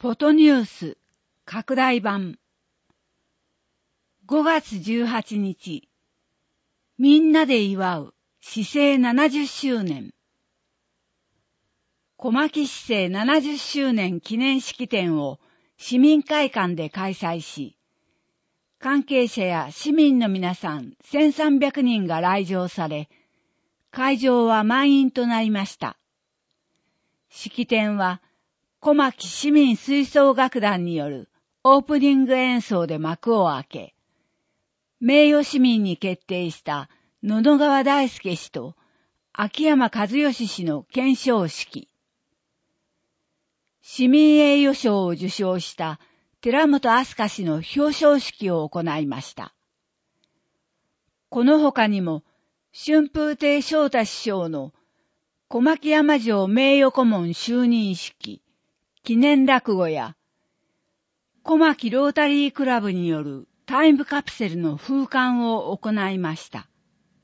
フォトニュース拡大版5月18日みんなで祝う市政70周年小牧市政70周年記念式典を市民会館で開催し、関係者や市民の皆さん1300人が来場され、会場は満員となりました。式典は小牧市民吹奏楽団によるオープニング演奏で幕を開け、名誉市民に決定した野々川大輔氏と秋山和義氏の顕彰式、市民栄誉賞を受賞した寺本明日香氏の表彰式を行いました。この他にも、春風亭昇太師匠の小牧山城名誉顧問就任式、記念落語や、小牧ロータリークラブによるタイムカプセルの封館を行いました。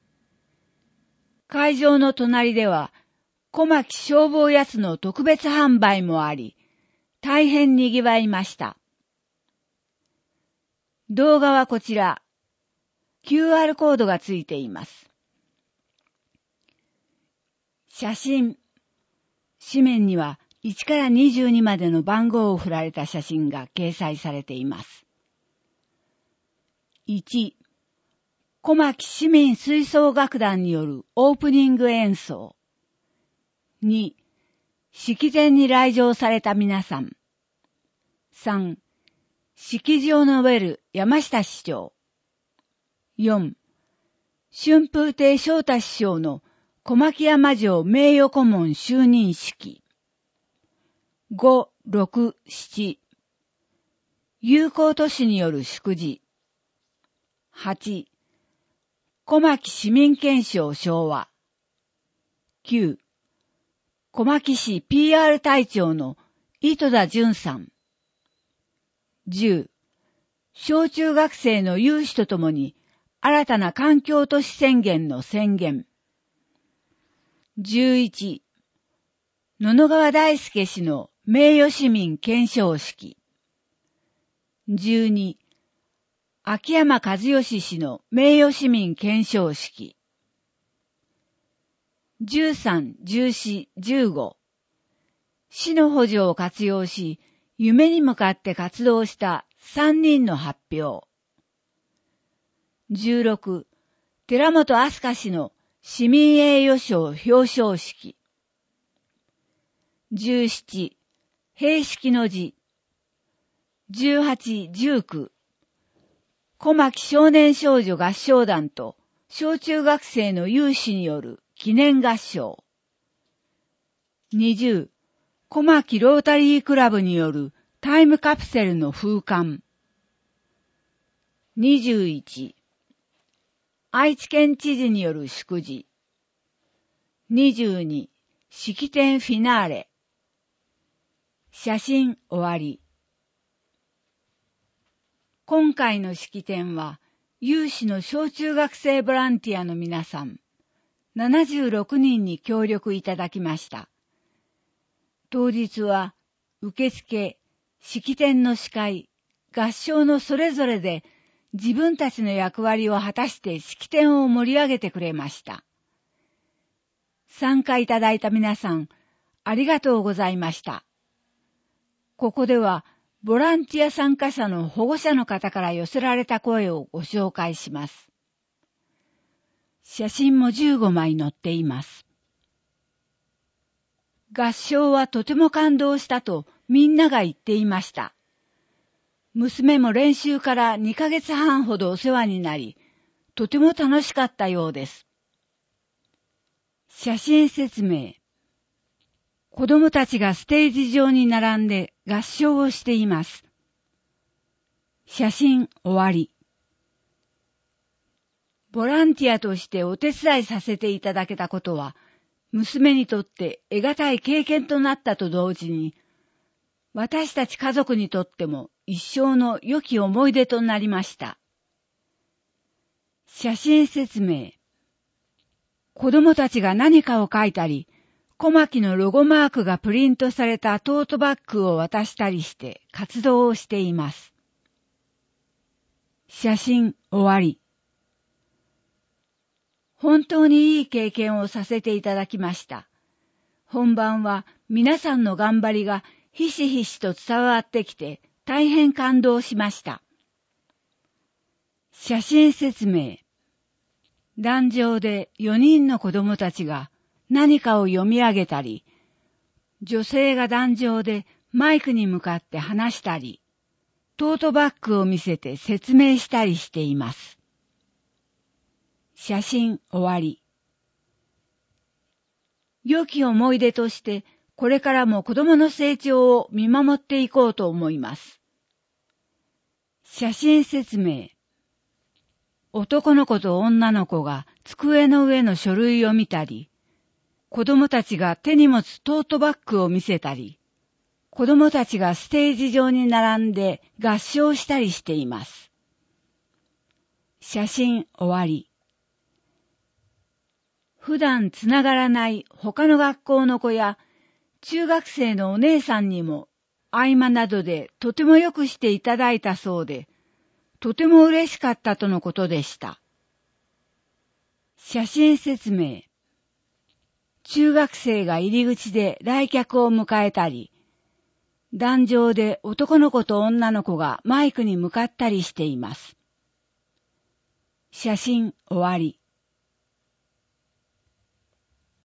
会場の隣では、小牧消防やつの特別販売もあり、大変賑わいました。動画はこちら、QR コードがついています。写真。紙面には1から22までの番号を振られた写真が掲載されています。1、小牧市民吹奏楽団によるオープニング演奏。2、式典に来場された皆さん。3、式辞を述べる山下市長。4、春風亭昇太師匠の小牧山城名誉顧問就任式。5、6、7、友好都市による祝辞。8、小牧市民憲章昭和。9、小牧市 PR 隊長の糸田淳さん。10、小中学生の有志とともに新たな環境都市宣言の宣言。11、野々川大輔氏の名誉市民顕彰式。12、秋山和義氏の名誉市民顕彰式。13、14、15、市の補助を活用し、夢に向かって活動した3人の発表。16、寺本明日香氏の市民栄誉賞表彰式。17、閉式の辞。18、19、小牧少年少女合唱団と小中学生の有志による記念合唱。20、小牧ロータリークラブによるタイムカプセルの封館。21、愛知県知事による祝辞。22、式典フィナーレ。写真終わり。今回の式典は、有志の小中学生ボランティアの皆さん、76人に協力いただきました。当日は、受付、式典の司会、合唱のそれぞれで自分たちの役割を果たして式典を盛り上げてくれました。参加いただいた皆さん、ありがとうございました。ここでは、ボランティア参加者の保護者の方から寄せられた声をご紹介します。写真も15枚載っています。合唱はとても感動したとみんなが言っていました。娘も練習から2ヶ月半ほどお世話になり、とても楽しかったようです。写真説明。子供たちがステージ上に並んで合唱をしています。写真終わり。ボランティアとしてお手伝いさせていただけたことは、娘にとって得難い経験となったと同時に、私たち家族にとっても一生の良き思い出となりました。写真説明。子供たちが何かを書いたり、 小牧のロゴマークがプリントされたトートバッグを渡したりして活動をしています。写真終わり。本当にいい経験をさせていただきました。本番は皆さんの頑張りがひしひしと伝わってきて大変感動しました。写真説明。壇上で4人の子供たちが何かを読み上げたり、女性が壇上でマイクに向かって話したり、トートバッグを見せて説明したりしています。写真終わり。良き思い出としてこれからも子供の成長を見守っていこうと思います。写真説明。男の子と女の子が机の上の書類を見たり、子供たちが手に持つトートバッグを見せたり、子供たちがステージ上に並んで合唱したりしています。写真終わり。普段つながらない他の学校の子や中学生のお姉さんにも合間などでとてもよくしていただいたそうで、とても嬉しかったとのことでした。写真説明。中学生が入り口で来客を迎えたり、壇上で男の子と女の子がマイクに向かったりしています。写真終わり。